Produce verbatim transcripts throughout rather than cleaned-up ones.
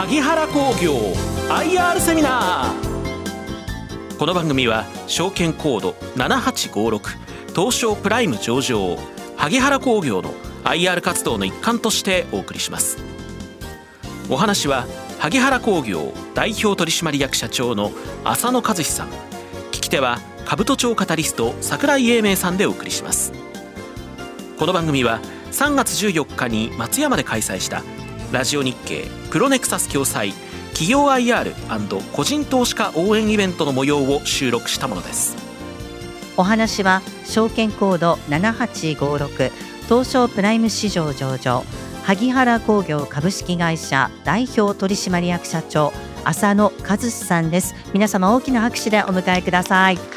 萩原工業 アイアール セミナー。この番組は証券コードななはちごろく東証プライム上場萩原工業の アイアール 活動の一環としてお送りします。お話は萩原工業代表取締役社長の浅野和志さん、聞き手は兜町カタリスト櫻井英明さんでお送りします。この番組はさんがつじゅうよっかに松山で開催したラジオ日経プロネクサス共催企業 アイアール& 個人投資家応援イベントの模様を収録したものです。 お話は証券コードななはちごろく東証プライム市場上場萩原工業株式会社代表取締役社長浅野和志さんです。皆様大きな拍手でお迎えください。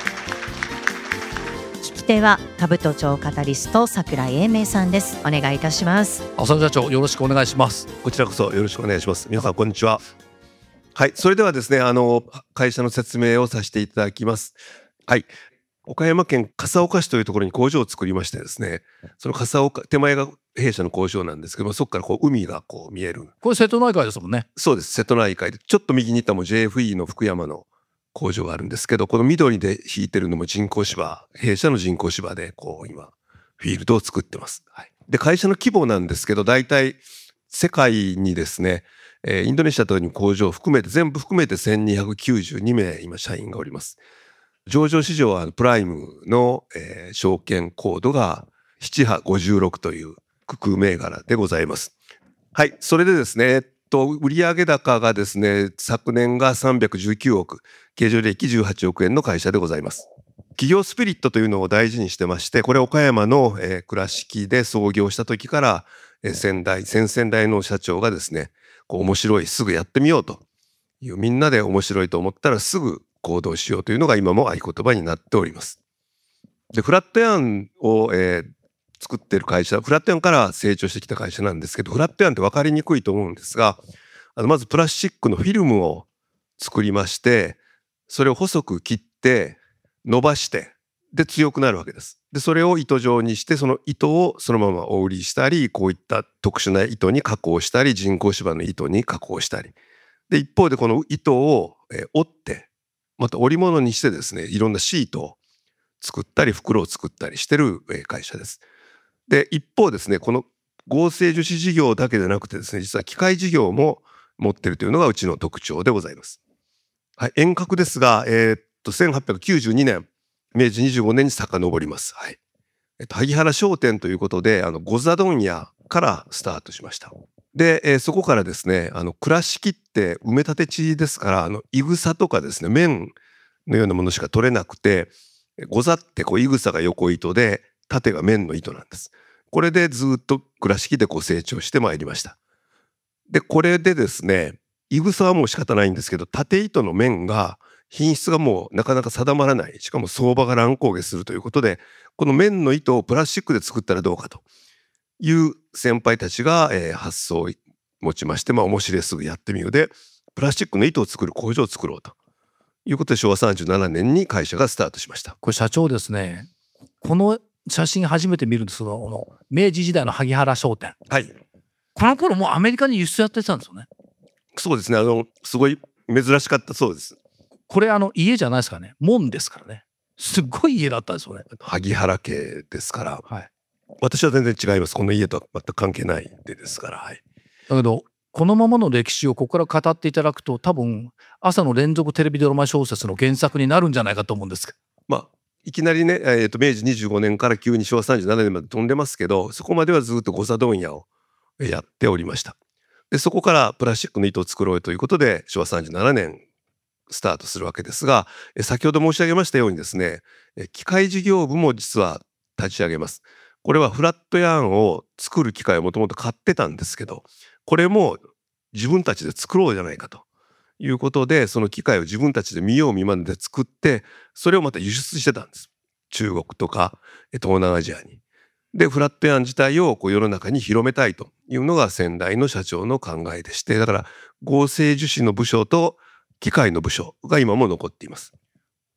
聞き手は兜町カタリスト櫻井英明さんです。お願いいたします。 浅野社長、よろしくお願いします。 こちらこそよろしくお願いします。皆さんこんにちは。はい、それではですね、あの会社の説明をさせていただきます。はい、岡山県笠岡市というところに工場を作りましてですね、その笠岡手前が弊社の工場なんですけども、そこからこう海がこう見える。 これ瀬戸内海ですもんね。 そうです、瀬戸内海でちょっと右に行ったも ジェイエフイー の福山の工場があるんですけど、この緑で引いてるのも人工芝、弊社の人工芝でこう今フィールドを作ってます。はい、で会社の規模なんですけど、大体世界にですね、えー、インドネシアという工場を含めて全部含めてせんにひゃくきゅうじゅうにめい今社員がおります。上場市場はプライムの、えー、証券コードがななはちごろくというくく銘柄でございます。はい、それでですね、えっと、売上高がですね、昨年がさんびゃくじゅうきゅうおく、経常利益じゅうはちおくえんの会社でございます。企業スピリットというのを大事にしてまして、これ岡山の、えー、倉敷で創業した時から、えー、先代先々代の社長がですね、こう面白い、すぐやってみようという、みんなで面白いと思ったらすぐ行動しようというのが今も合言葉になっております。でフラットヤンを、えー、作っている会社、フラットヤンから成長してきた会社なんですけど、フラットヤンって分かりにくいと思うんですが、あのまずプラスチックのフィルムを作りまして、それを細く切って伸ばしてで強くなるわけです。でそれを糸状にして、その糸をそのままお売りしたり、こういった特殊な糸に加工したり、人工芝の糸に加工したりで、一方でこの糸を、えー、折ってまた織物にしてですね、いろんなシートを作ったり袋を作ったりしてる会社です。で一方ですね、この合成樹脂事業だけでなくてですね、実は機械事業も持っているというのがうちの特徴でございます。はい、遠隔ですが、えー、っとせんはっぴゃくきゅうじゅうにねん、めいじにじゅうごねんに遡ります。はい、えっと、萩原商店ということで、あの御座問屋からスタートしました。で、えー、そこからですね、あの倉敷って埋め立て地ですから、あのいぐさとかですね、綿のようなものしか取れなくて、御座ってこういぐさが横糸で縦が綿の糸なんです。これでずっと倉敷でこう成長してまいりました。でこれでですね、いぐさはもう仕方ないんですけど、縦糸の綿が品質がもうなかなか定まらない、しかも相場が乱高下するということで、この綿の糸をプラスチックで作ったらどうかという先輩たちが、えー、発想を持ちまして、まあ面白いすぐやってみようでプラスチックの糸を作る工場を作ろうということで、しょうわさんじゅうななねんに会社がスタートしました。 これ社長ですね、この写真初めて見るんですけど、この明治時代の萩原商店、 はい、 この頃もうアメリカに輸出やってたんですよね。 そうですね、あのすごい珍しかったそうです。 これあの家じゃないですかね、門ですからね。すごい家だったんですよね。 萩原家ですから、 はい、 私は全然違います。この家とは全く関係ないでですから、はい、 だけどこのままの歴史をここから語っていただくと、多分朝の連続テレビドラマ小説の原作になるんじゃないかと思うんですけど、 まあいきなりね、えー、とめいじにじゅうごねんから急にしょわさんじゅうななねんまで飛んでますけど、そこまではずっと御座問屋をやっておりました。でそこからプラスチックの糸を作ろうということでしょわさんじゅうななねんスタートするわけですが、先ほど申し上げましたようにですね、機械事業部も実は立ち上げます。これはフラットヤーンを作る機械をもともと買ってたんですけど、これも自分たちで作ろうじゃないかということで、その機械を自分たちで見よう見まねで作って、それをまた輸出してたんです。中国とか東南アジアに。でフラットヤーン自体をこう世の中に広めたいというのが先代の社長の考えでして、だから合成樹脂の部署と機械の部署が今も残っています。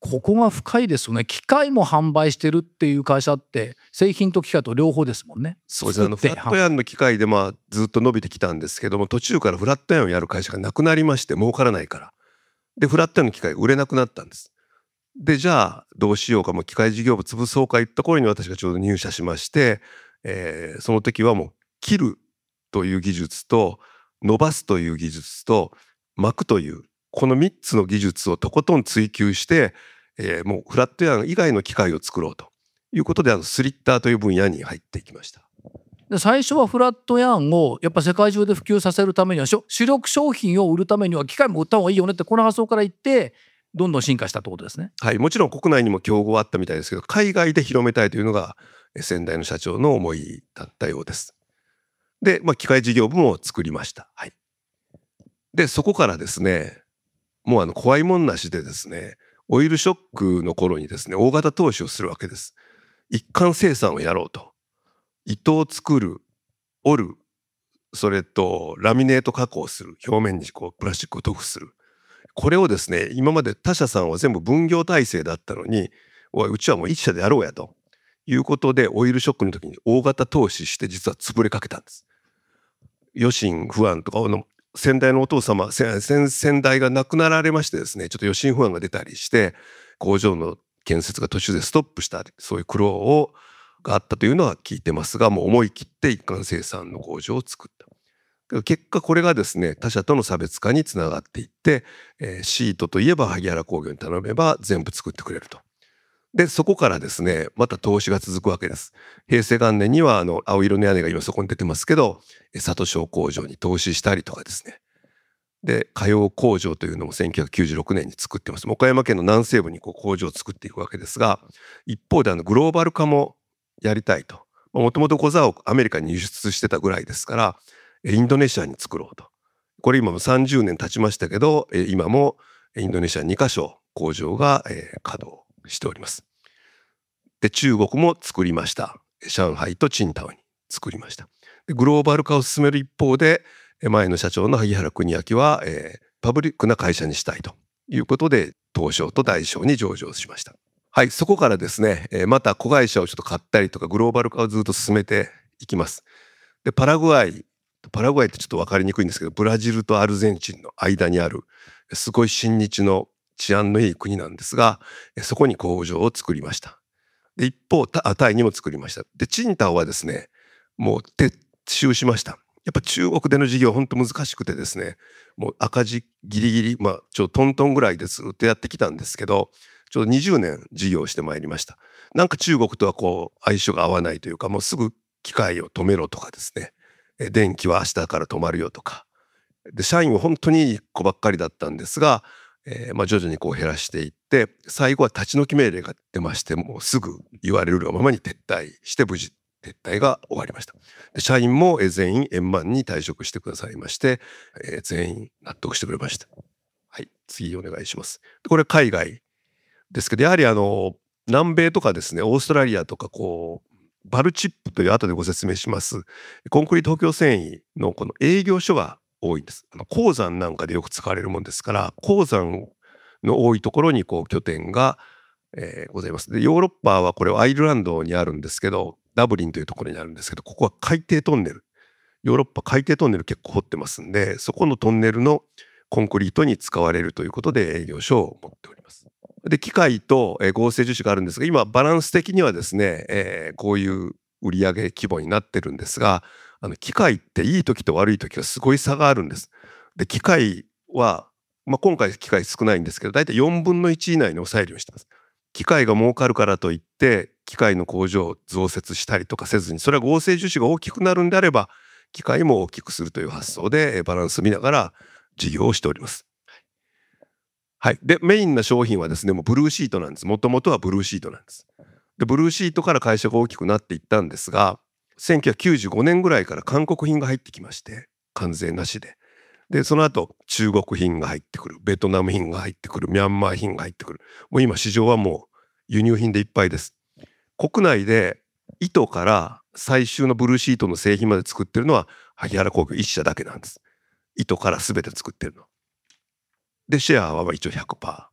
ここが深いですよね。機械も販売してるっていう会社って製品と機械と両方ですもんね。 そうですね。あのフラットヤーンの機械でまあずっと伸びてきたんですけども、途中からフラットヤーンをやる会社がなくなりまして、儲からないから。でフラットヤーンの機械売れなくなったんです。でじゃあどうしようか、もう機械事業部潰そうか言った頃に私がちょうど入社しまして、えー、その時はもう切るという技術と伸ばすという技術と巻くというこのみっつの技術をとことん追求して、えー、もうフラットヤーン以外の機械を作ろうということで、あのスリッターという分野に入っていきました。 で最初はフラットヤーンをやっぱ世界中で普及させるためには、主力商品を売るためには機械も売った方がいいよねって、この発想からいってどんどん進化したってことですね。 はい、もちろん国内にも競合はあったみたいですけど、海外で広めたいというのが先代の社長の思いだったようです。で、まあ、機械事業部も作りました。はい、でそこからですね、もうあの怖いもんなしでですね、オイルショックの頃にですね、大型投資をするわけです。一貫生産をやろうと。糸を作る、織る、それとラミネート加工する、表面にこうプラスチックを塗布する。これをですね、今まで他社さんは全部分業体制だったのに、おいうちはもう一社でやろうやということで、オイルショックの時に大型投資して実は潰れかけたんです。余震不安とかの先代のお父様、先先代が亡くなられましてですね、ちょっと余震不安が出たりして工場の建設が途中でストップした、そういう苦労をがあったというのは聞いてますが、もう思い切って一貫生産の工場を作った。結果これがですね、他社との差別化につながっていって、えー、シートといえば萩原工業に頼めば全部作ってくれると。でそこからですね、また投資が続くわけです。平成元年にはあの青色の屋根が今そこに出てますけど、里小工場に投資したりとかですね。で火曜工場というのもせんきゅうひゃくきゅうじゅうろくねんに作ってます。岡山県の南西部にこう工場を作っていくわけですが、一方であのグローバル化もやりたいと。もともと小座をアメリカに輸出してたぐらいですから、インドネシアに作ろうと。これ今もさんじゅうねん経ちましたけど、今もインドネシアにかしょ工場が稼働しております。で中国も作りました。上海と青島に作りました。でグローバル化を進める一方で、前の社長の萩原邦明は、えー、パブリックな会社にしたいということで東証と大証に上場しました。はい、そこからですね、えー、また子会社をちょっと買ったりとかグローバル化をずっと進めていきます。でパラグアイパラグアイってちょっと分かりにくいんですけど、ブラジルとアルゼンチンの間にあるすごい親日の治安のいい国なんですが、そこに工場を作りました。で一方タイにも作りました。で青島はですね、もう撤収しました。やっぱ中国での事業本当難しくてですね、もう赤字ギリギリ、まあちょっとトントンぐらいでずっとやってきたんですけど、ちょうどにじゅうねん事業してまいりました。なんか中国とはこう相性が合わないというか、もうすぐ機械を止めろとかですね、電気は明日から止まるよとかで、社員は本当にいい子ばっかりだったんですが、えー、まあ徐々にこう減らしていって、最後は立ち退き命令が出まして、もうすぐ言われるがままに撤退して無事撤退が終わりました。で社員も全員円満に退職してくださいまして、えー、全員納得してくれました。はい、次お願いします。でこれ海外ですけど、やはりあの南米とかですね、オーストラリアとかこうバルチップという後でご説明しますコンクリート補強繊維のこの営業所が多いんです。あの鉱山なんかでよく使われるものですから、鉱山の多いところにこう拠点が、えー、ございます。でヨーロッパはこれアイルランドにあるんですけど、ダブリンというところにあるんですけど、ここは海底トンネル、ヨーロッパ海底トンネル結構掘ってますんで、そこのトンネルのコンクリートに使われるということで営業所を持っております。で機械と、えー、合成樹脂があるんですが、今バランス的にはですね、えー、こういう売上規模になってるんですが、あの機械っていい時と悪い時がすごい差があるんです。で機械は、まあ、今回機械少ないんですけど、だいたいよんぶんのいち以内に抑えるようにしてます。機械が儲かるからといって機械の工場を増設したりとかせずに、それは合成樹脂が大きくなるんであれば機械も大きくするという発想でバランス見ながら事業をしております。はい、でメインな商品はですね、もうブルーシートなんです。もともとはブルーシートなんです。でブルーシートから会社が大きくなっていったんですが、せんきゅうひゃくきゅうじゅうごねんぐらいから韓国品が入ってきまして、関税なしで。でその後中国品が入ってくる、ベトナム品が入ってくる、ミャンマー品が入ってくる。もう今市場はもう輸入品でいっぱいです。国内で糸から最終のブルーシートの製品まで作ってるのは萩原工業一社だけなんです。糸から全て作ってるので、シェアは一応 ひゃくパーセント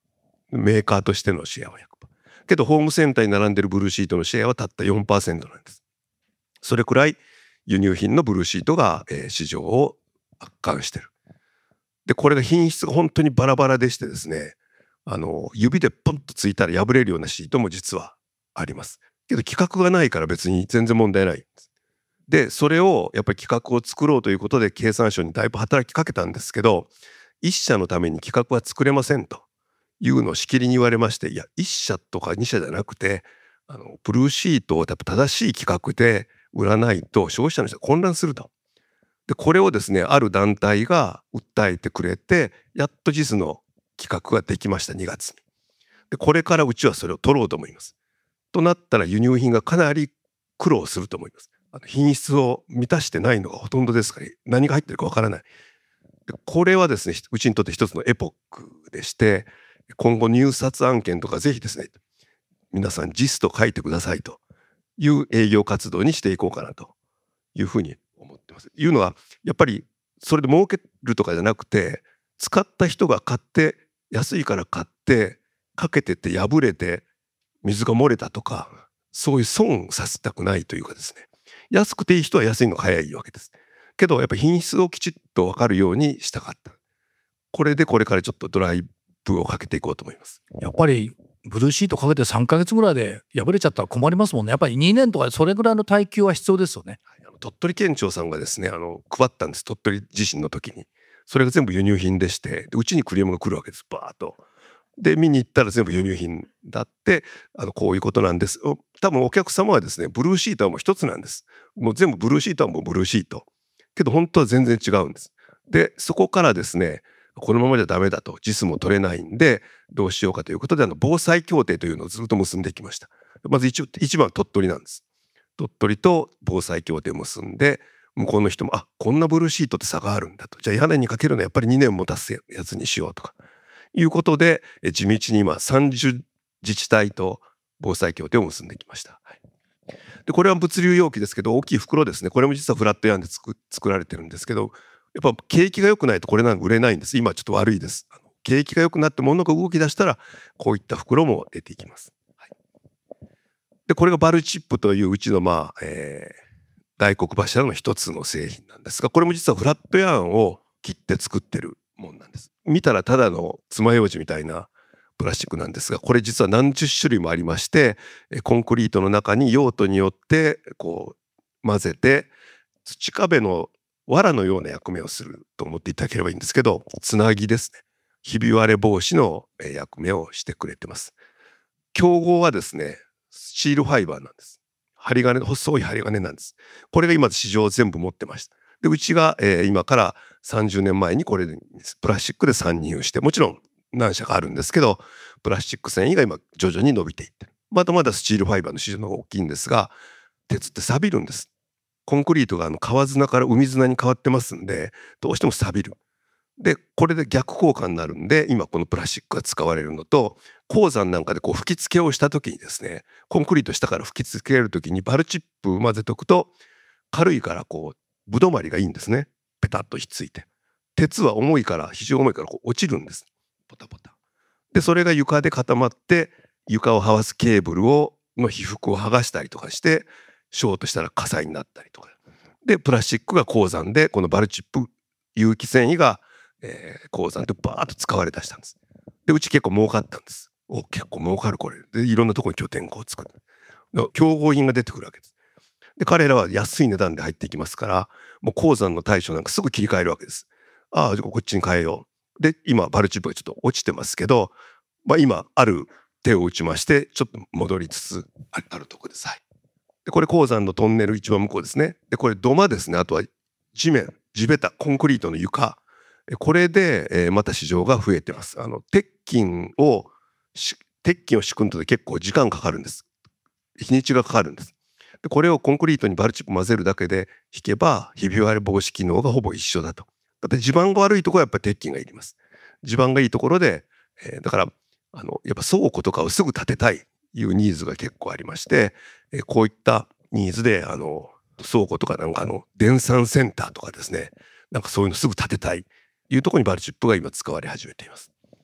メーカーとしてのシェアは ひゃくパーセント。けどホームセンターに並んでるブルーシートのシェアはたった よんパーセント なんです。それくらい輸入品のブルーシートが、えー、市場を圧巻してる。でこれが品質が本当にバラバラでしてですね、あの指でポンとついたら破れるようなシートも実はあります。けど規格がないから別に全然問題ないんです。でそれをやっぱり規格を作ろうということで経産省にだいぶ働きかけたんですけど、一社のために規格は作れませんというのをしきりに言われまして、いや一社とか二社じゃなくて、あのブルーシートをやっぱ正しい規格で売らないと消費者の人が混乱すると。でこれをですねある団体が訴えてくれて、やっとジスの規格ができました。にがつに。でこれからうちはそれを取ろうと思います。となったら輸入品がかなり苦労すると思います。あの品質を満たしてないのがほとんどですから、何が入ってるかわからない。でこれはですねうちにとって一つのエポックでして、今後入札案件とかぜひですね皆さんジスと書いてくださいという営業活動にしていこうかなというふうに思ってます。いうのはやっぱりそれで儲けるとかじゃなくて、使った人が買って安いから買ってかけてて破れて水が漏れたとか、そういう損させたくないというかですね、安くていい人は安いのが早いわけです。けどやっぱり品質をきちっと分かるようにしたかった。これでこれからちょっとドライブをかけていこうと思います。 やっぱりブルーシートかけてさんかげつぐらいで破れちゃったら困りますもんね。やっぱりにねんとかそれぐらいの耐久は必要ですよね。 あの鳥取県庁さんがですねあの配ったんです。鳥取地震の時にそれが全部輸入品でして、うちにクレームが来るわけです。バーッと。で見に行ったら全部輸入品だって、あのこういうことなんです。多分お客様はですねブルーシートはもう一つなんです。もう全部ブルーシートはもうブルーシートけど本当は全然違うんです。でそこからですねこのままじゃダメだと、ジスも取れないんでどうしようかということで、あの防災協定というのをずっと結んできました。まず 一, 一番は鳥取なんです。鳥取と防災協定を結んで、向こうの人もあこんなブルーシートって差があるんだと、じゃあ屋根にかけるのはやっぱりにねんも経つやつにしようとかいうことで、え地道に今さんじゅう自治体と防災協定を結んできました。はい、でこれは物流容器ですけど、大きい袋ですね。これも実はフラットヤーンで 作, 作られてるんですけど、やっぱ景気が良くないとこれなんか売れないんです。今ちょっと悪いです。あの景気が良くなって物が動き出したらこういった袋も出ていきます。はい、でこれがバルチップといううちのまあ、えー、大黒柱の一つの製品なんですが、これも実はフラットヤーンを切って作ってるもんなんです。見たらただの爪楊枝みたいなプラスチックなんですが、これ実は何十種類もありまして、コンクリートの中に用途によってこう混ぜて土壁の藁のような役目をすると思っていただければいいんですけど、つなぎですね、ひび割れ防止の役目をしてくれてます。競合はですねスチールファイバーなんです。針金、細い針金なんです。これが今市場全部持ってました。でうちが、えー、今からさんじゅうねんまえにこれでプラスチックで参入して、もちろん何社かあるんですけど、プラスチック繊維が今徐々に伸びていってる。まだまだスチールファイバーの市場の方が大きいんですが、鉄って錆びるんです。コンクリートがあの川砂から海砂に変わってますんで、どうしても錆びる。でこれで逆効果になるんで、今このプラスチックが使われるのと、鉱山なんかでこう吹き付けをした時にですね、コンクリート下から吹き付ける時にバルチップ混ぜとくと軽いからこうぶどまりがいいんですね。ペタッとひっついて。鉄は重いから、非常に重いからこう落ちるんです。ポタポタ。でそれが床で固まって床を這わすケーブルをの被覆を剥がしたりとかしてショートしたら火災になったりとかで、プラスチックが鉱山でこのバルチップ有機繊維が、えー、鉱山でバーッと使われ出したんです。でうち結構儲かったんです。お結構儲かるこれで、いろんなところに拠点を作る。競合品が出てくるわけです。で彼らは安い値段で入っていきますから、もう鉱山の対象なんかすぐ切り替えるわけです。ああこっちに変えよう。で今バルチップがちょっと落ちてますけど、まあ、今ある手を打ちましてちょっと戻りつつあるところです。はい、でこれ鉱山のトンネル一番向こうですね。でこれ土間ですね。あとは地面地べたコンクリートの床、これで、えー、また市場が増えてます。あの鉄筋を鉄筋を敷くので結構時間かかるんです。日にちがかかるんです。でこれをコンクリートにバルチップ混ぜるだけで引けばひび割れ防止機能がほぼ一緒だと。だって地盤が悪いところはやっぱり鉄筋がいります。地盤がいいところで、えー、だからあのやっぱ倉庫とかをすぐ建てたいいうニーズが結構ありまして、えー、こういったニーズであの倉庫とかなんかあの電産センターとかですね、なんかそういうのすぐ建てたいいうところにバルチップが今使われ始めています。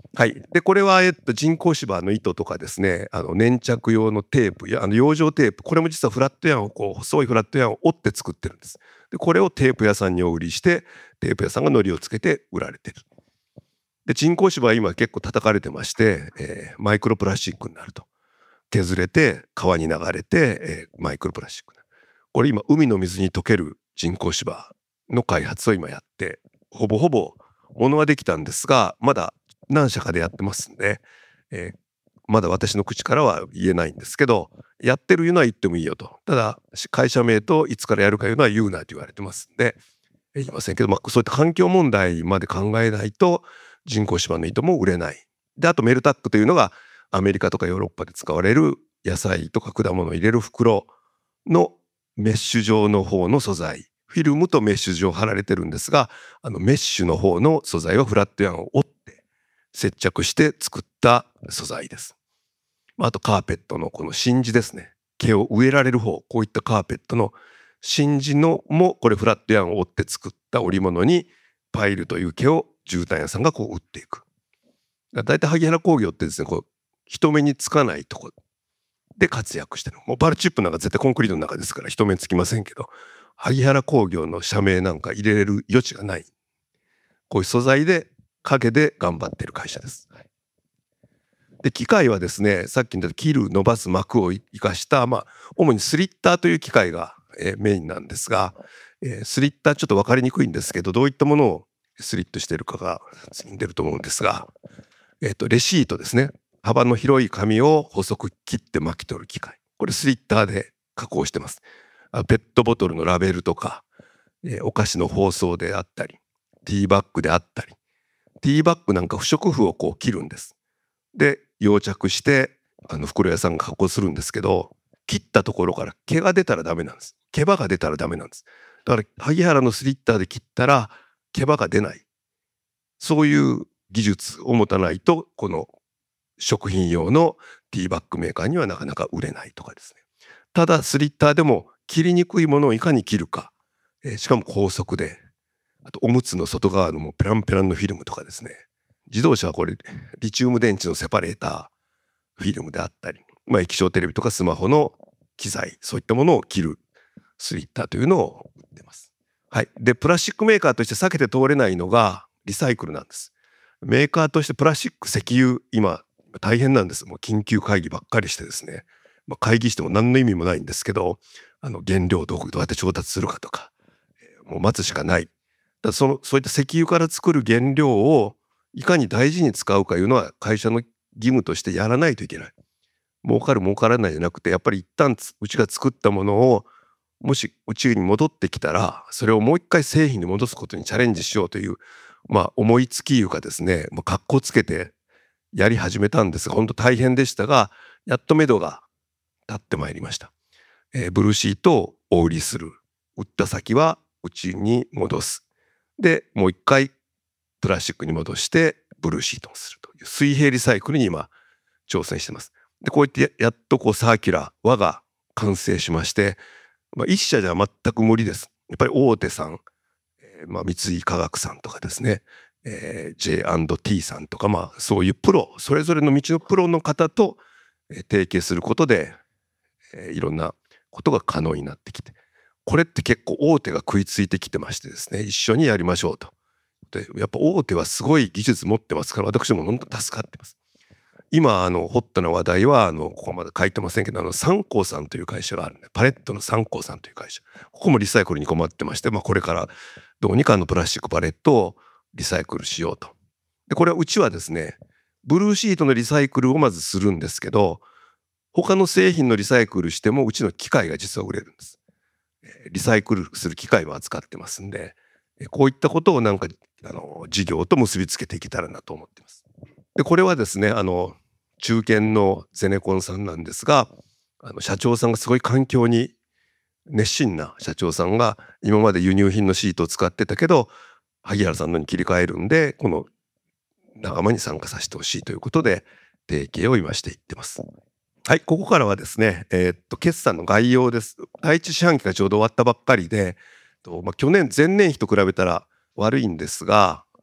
はい、でこれは、えっと、人工芝の糸とかですね、あの粘着用のテープやあの養生テープ、これも実はフラットヤンをこう細いフラットヤンを折って作ってるんです。でこれをテープ屋さんにお売りして、テープ屋さんが糊をつけて売られてる。で人工芝は今結構叩かれてまして、えー、マイクロプラスチックになると。削れて川に流れて、えー、マイクロプラスチックになる。これ今海の水に溶ける人工芝の開発を今やって、ほぼほぼものはできたんですが、まだ何社かでやってますんで、えー、まだ私の口からは言えないんですけど、やってるいうのは言ってもいいよと。ただ会社名といつからやるかいうのは言うなと言われてますんで言いませんけど、まあ、そういった環境問題まで考えないと人工芝の糸も売れない。であとメルタックというのがアメリカとかヨーロッパで使われる野菜とか果物を入れる袋のメッシュ状の方の素材、フィルムとメッシュ状貼られてるんですが、あのメッシュの方の素材はフラットヤンを折って接着して作った素材です。あとカーペットのこの真地ですね、毛を植えられる方、こういったカーペットの真地のもこれフラットヤンを折って作った織物にパイルという毛を絨毯屋さんがこう打っていく。だいたい萩原工業ってですね、こう人目につかないとこで活躍してる。もうバルチップなんか絶対コンクリートの中ですから人目につきませんけど、萩原工業の社名なんか入れれる余地がない、こういう素材で影で頑張っている会社です。はい、で機械はですね、さっき言った切る伸ばす膜を生かした、まあ、主にスリッターという機械が、えー、メインなんですが、えー、スリッターちょっと分かりにくいんですけど、どういったものをスリットしているかが次に出ると思うんですが、えー、とレシートですね、幅の広い紙を細く切って巻き取る機械、これスリッターで加工してます。ペットボトルのラベルとか、えー、お菓子の包装であったり、ティーバッグであったり、ティーバッグなんか不織布をこう切るんです。で溶着してあの袋屋さんが加工するんですけど、切ったところから毛が出たらダメなんです。毛羽が出たらダメなんです。だから萩原のスリッターで切ったら毛羽が出ない、そういう技術を持たないとこの食品用のティーバッグメーカーにはなかなか売れないとかですね。ただスリッターでも切りにくいものをいかに切るか、えー、しかも高速で、あとおむつの外側のもうペランペランのフィルムとかですね、自動車はこれリチウム電池のセパレーターフィルムであったり、まあ、液晶テレビとかスマホの機材、そういったものを切るスリッターというのを売ってます。はい、でプラスチックメーカーとして避けて通れないのがリサイクルなんです。メーカーとしてプラスチック、石油今大変なんです。もう緊急会議ばっかりしてですね、まあ、会議しても何の意味もないんですけど、あの原料をどうやって調達するかとか、えー、もう待つしかない。だそのそういった石油から作る原料をいかに大事に使うかいうのは会社の義務としてやらないといけない。儲かる儲からないじゃなくて、やっぱり一旦うちが作ったものをもしうちに戻ってきたらそれをもう一回製品に戻すことにチャレンジしようという、まあ、思いつきいうかですね、もう格好つけてやり始めたんですが、本当大変でしたが、やっと目処が立ってまいりました。えー、ブルーシートをお売りする、売った先はうちに戻す、でもう一回プラスチックに戻してブルーシートをするという水平リサイクルに今挑戦してます。でこうやってやっとこうサーキュラー輪が完成しまして、まあ、一社じゃ全く無理です。やっぱり大手さん、えーまあ、三井化学さんとかですね、えー、ジェイアンドティー さんとか、まあ、そういうプロ、それぞれの道のプロの方と提携することで、えー、いろんなことが可能になってきて、これって結構大手が食いついてきてましてですね、一緒にやりましょうと。でやっぱ大手はすごい技術持ってますから、私も本当助かってます。今あのホットな話題はあのここまで書いてませんけど、あのサンコーさんという会社があるんで、パレットのサンコーさんという会社、ここもリサイクルに困ってまして、まあ、これからどうにかのプラスチックパレットをリサイクルしようと。でこれはうちはですね、ブルーシートのリサイクルをまずするんですけど、他の製品のリサイクルしてもうちの機械が実は売れるんです。リサイクルする機械も扱ってますんで、こういったことをなんかあの事業と結びつけていけたらなと思っています。でこれはですね、あの中堅のゼネコンさんなんですが、あの社長さんがすごい環境に熱心な社長さんが、今まで輸入品のシートを使ってたけど萩原さんのに切り替えるんで、この仲間に参加させてほしいということで提携を今していってます。はい、ここからはですね、えー、っと決算の概要です。第一四半期がちょうど終わったばっかりで、とまあ、去年前年比と比べたら悪いんですが、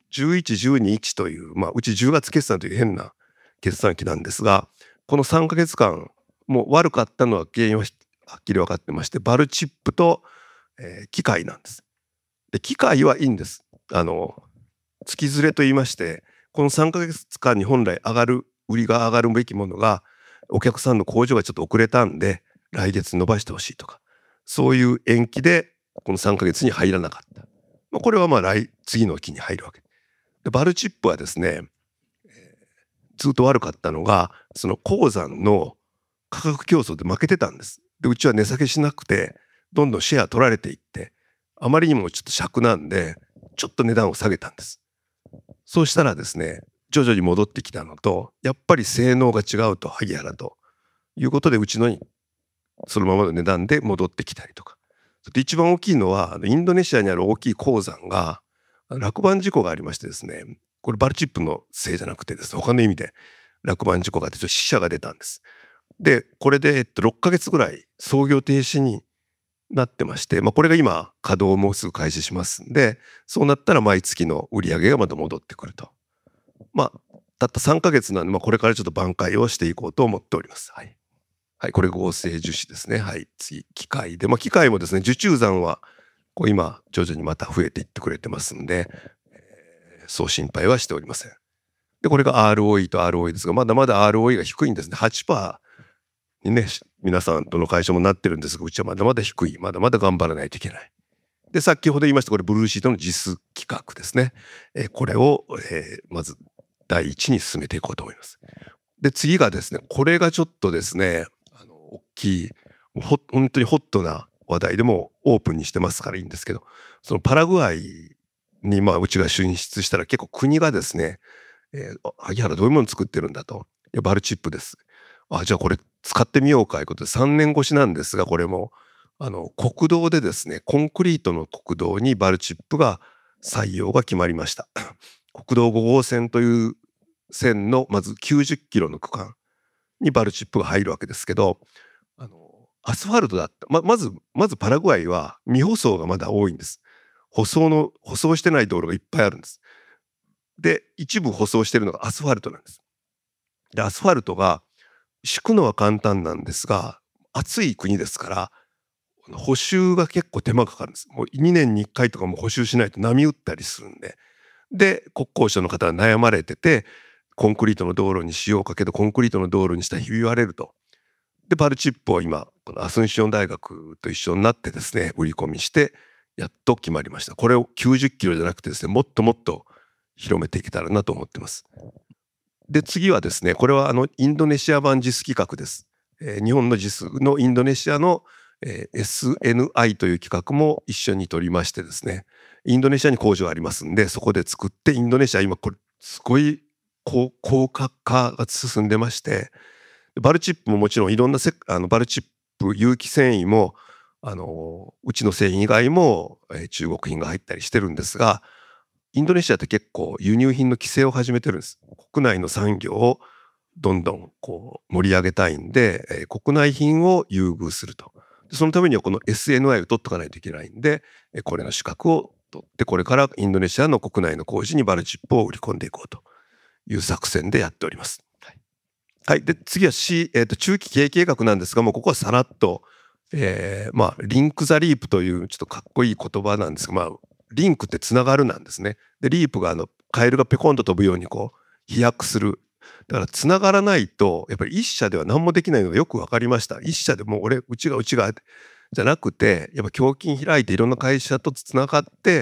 じゅういち、じゅうに、いちという、まあ、うちじゅうがつ決算という変な決算期なんですが、このさんかげつかんもう悪かったのは原因ははっきり分かってまして、バルチップと、えー機械なんです。で機械はいいんです。あの月ずれと言いまして、このさんかげつかんに本来上がる売りが上がるべきものがお客さんの工場がちょっと遅れたんで来月伸ばしてほしいとか、そういう延期でこのさんかげつに入らなかった、まあ、これはまあ来次の期に入るわけで、バルチップはですね、えーずっと悪かったのがその鉱山の価格競争で負けてたんです。でうちは値下げしなくてどんどんシェア取られていって、あまりにもちょっと尺なんでちょっと値段を下げたんです。そうしたらですね、徐々に戻ってきたのと、やっぱり性能が違うと、萩原ということでうちのにそのままの値段で戻ってきたりとか。で一番大きいのはインドネシアにある大きい鉱山が落盤事故がありましてですね、これバルチップのせいじゃなくてですね、他の意味で落盤事故があってちょっと死者が出たんです。でこれで、えっと、ろっかげつぐらい操業停止になってまして、まあ、これが今稼働をもうすぐ開始しますんで、そうなったら毎月の売り上げがまた戻ってくると。まあたったさんかげつなんで、まあ、これからちょっと挽回をしていこうと思っております。はい、はい、これ合成樹脂ですね。はい、次機械で、まあ、機械もですね、受注残はこう今徐々にまた増えていってくれてますんで、えー、そう心配はしておりません。でこれが アールオーイー と アールオーイー ですが、まだまだ アールオーイー が低いんですね。 はちパーセントにね、皆さんとの会社もなってるんですが、うちはまだまだ低い、まだまだ頑張らないといけない。で先ほど言いましたこれブルーシートの実企画ですね、えー、これを、えー、まず第一に進めていこうと思います。で次がですね、これがちょっとですね、あの大きいほ本当にホットな話題でもオープンにしてますからいいんですけど、そのパラグアイにまあうちが進出したら結構国がですね、えー、萩原どういうもの作ってるんだと。いやバルチップです。あじゃあこれ使ってみようかということでさんねん越しなんですが、これもあの国道でですね、コンクリートの国道にバルチップが採用が決まりました。国道ごごうせんという線のまずきゅうじゅっキロの区間にバルチップが入るわけですけど、あのアスファルトだった、ま、まずまずパラグアイは未舗装がまだ多いんです。舗装の舗装してない道路がいっぱいあるんです。で一部舗装してるのがアスファルトなんです。でアスファルトが敷くのは簡単なんですが、暑い国ですから補修が結構手間かかるんです。もうにねんにいっかいとかも補修しないと波打ったりするんで、で国交省の方は悩まれてて、コンクリートの道路にしようかけどコンクリートの道路にしたらひび割れると。でバルチップを今このアスンシオン大学と一緒になってですね、売り込みしてやっと決まりました。これをきゅうじゅっキロじゃなくてですね、もっともっと広めていけたらなと思ってます。で次はですね、これはあのインドネシア版ジス企画です。えー、日本のジスのインドネシアの、えー、エスエヌアイ という企画も一緒に取りましてですね、インドネシアに工場ありますんで、そこで作って、インドネシア今これすごい高高価化が進んでまして、バルチップももちろんいろんなせあのバルチップ有機繊維もあのうちの製品以外も、えー、中国品が入ったりしてるんですが、インドネシアって結構輸入品の規制を始めてるんです。国内の産業をどんどんこう盛り上げたいんで、えー、国内品を優遇すると。そのためにはこの エスエヌアイ を取っとかないといけないんで、えー、これの資格を取って、これからインドネシアの国内の工事にバルチップを売り込んでいこうという作戦でやっております。はい、はい、で次は、C えー、と中期経営計画なんですが、もうここはさらっと、えー、まあリンク・ザ・リープというちょっとかっこいい言葉なんですが、まあリンクってつながるなんですね。でリープがあのカエルがペコンと飛ぶようにこう飛躍する。だからつながらないとやっぱり一社では何もできないのがよく分かりました。一社でもう俺うちがうちがじゃなくて、やっぱ胸筋開いていろんな会社とつながって、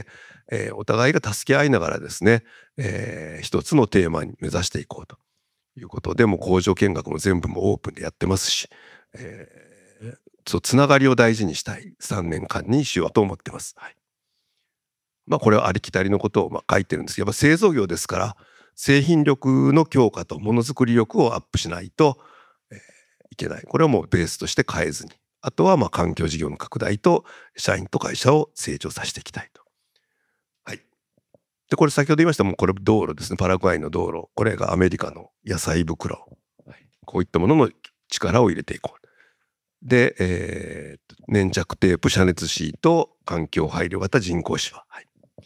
えー、お互いが助け合いながらですね、えー、一つのテーマに目指していこうということで、もう工場見学も全部もオープンでやってますし、えー、そうつながりを大事にしたいさんねんかんにしようと思ってます。はい、まあこれはありきたりのことをまあ書いてるんですけど、やっぱ製造業ですから製品力の強化とものづくり力をアップしないと、えー、いけない。これはもうベースとして変えずに、あとはまあ環境事業の拡大と社員と会社を成長させていきたいと。はい。でこれ先ほど言いましたもうこれ道路ですね。パラグアイの道路、これがアメリカの野菜袋、はい、こういったものの力を入れていこう。で、えー、粘着テープ、遮熱シート、環境配慮型人工芝、はい、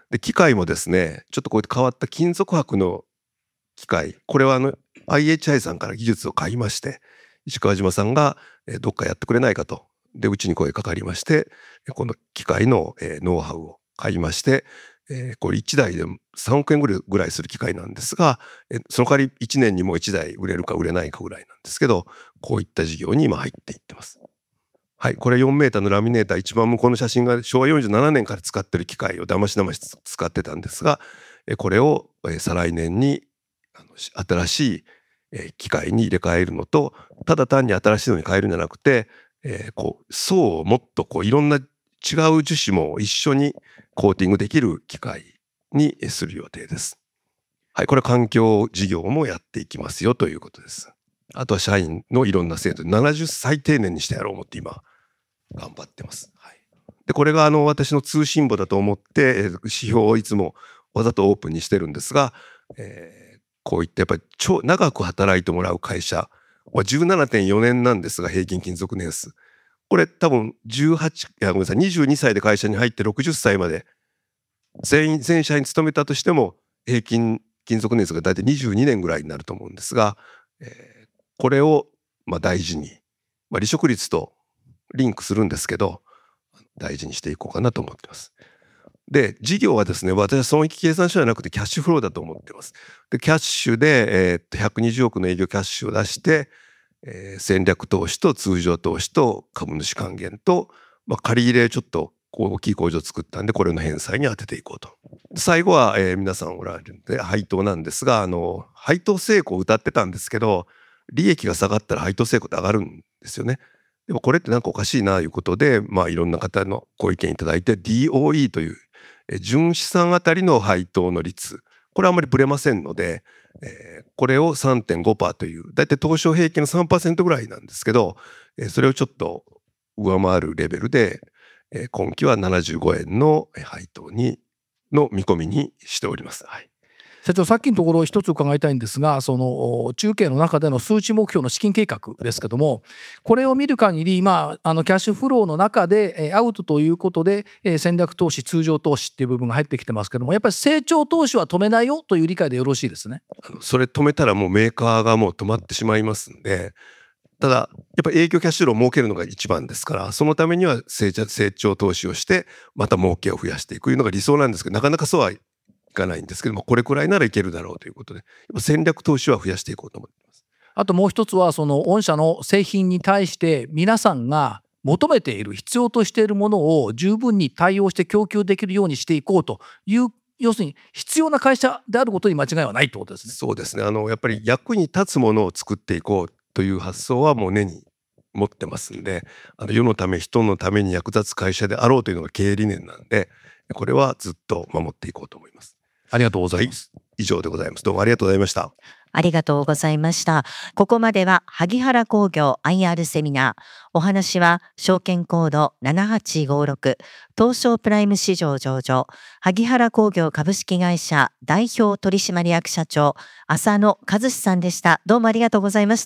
で機械もですね、ちょっとこうやって変わった金属箔の機械、これはあの アイエイチアイ さんから技術を買いまして、石川島さんがえどっかやってくれないかと、でうちに声かかりまして、この機械のえノウハウを買いまして、えー、これいちだいでさんおくえんぐらいする機械なんですが、えその代わりいちねんにもいちだい売れるか売れないかぐらいなんですけど、こういった事業に今入っていってます。はい、これよんメーターのラミネーター、一番向こうの写真がしょうわよんじゅうななねんから使ってる機械をだましだまし使ってたんですが、これを再来年に新しい機械に入れ替えるのと、ただ単に新しいのに変えるんじゃなくて、えー、こう層をもっとこういろんな違う樹脂も一緒にコーティングできる機械にする予定です。はい、これは環境事業もやっていきますよということです。あとは社員のいろんな制度でななじゅっさい定年にしてやろうと思って今頑張ってます。はい、でこれがあの私の通信簿だと思って指標をいつもわざとオープンにしてるんですが、えー、こういったやっぱり超長く働いてもらう会社は じゅうななてんよねんなんですが、平均勤続年数これ多分じゅうはちいやごめんなさいにじゅうにさいで会社に入ってろくじゅっさいまで全員全社に勤めたとしても平均勤続年数が大体にじゅうにねんぐらいになると思うんですが、えー、これをまあ大事に、まあ、離職率とリンクするんですけど大事にしていこうかなと思ってます。で事業はですね、私は損益計算書じゃなくてキャッシュフローだと思ってます。でキャッシュで、えー、っとひゃくにじゅうおくの営業キャッシュを出して、えー、戦略投資と通常投資と株主還元と、まあ、借り入れちょっと大きい工場を作ったんでこれの返済に当てていこうと。最後は、えー、皆さんおられるんで配当なんですが、あの配当成功を謳ってたんですけど、利益が下がったら配当成功って上がるんですよね。でもこれってなんかおかしいなということで、まあ、いろんな方のご意見いただいて ディーオーイー という純資産あたりの配当の率、これはあまりぶれませんので、えー、これを さんてんごパーセント というだいたい東証平均の さんパーセント ぐらいなんですけど、えー、それをちょっと上回るレベルで、えー、今期はななじゅうごえんの配当にの見込みにしております。はい、 社長、さっきのところ一つ伺いたいんですが、その中継の中での数値目標の資金計画ですけども、これを見る限り、まあ、あのキャッシュフローの中でアウトということで戦略投資、通常投資っていう部分が入ってきてますけども、やっぱり成長投資は止めないよという理解でよろしいですね。 それ止めたらもうメーカーがもう止まってしまいますんで、ただやっぱり営業キャッシュフローを設けるのが一番ですから、そのためには成長、成長投資をしてまた儲けを増やしていくのが理想なんですけど、なかなかそうはいかないんですけども、これくらいならいけるだろうということで戦略投資は増やしていこうと思っています。 あともう一つは、その御社の製品に対して皆さんが求めている、必要としているものを十分に対応して供給できるようにしていこうという、要するに必要な会社であることに間違いはないということですね。 そうですね、あのやっぱり役に立つものを作っていこうという発想はもう根に持ってますんで、あの世のため人のために役立つ会社であろうというのが経営理念なんで、これはずっと守っていこうと思います。 ありがとうございます。 はい、以上でございます。どうもありがとうございました。 ありがとうございました。ここまでは萩原工業 アイアール セミナー。お話は証券コードななはちごろく東証プライム市場上場萩原工業株式会社代表取締役社長浅野和志さんでした。どうもありがとうございました。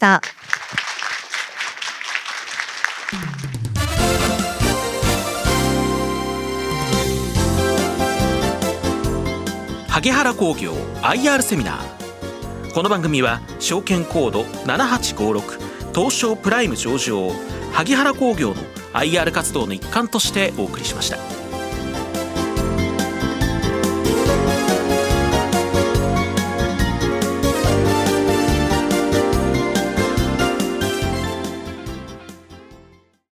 萩原工業 アイアール セミナー。この番組は証券コードななはちごろく東証プライム上場萩原工業の アイアール 活動の一環としてお送りしました。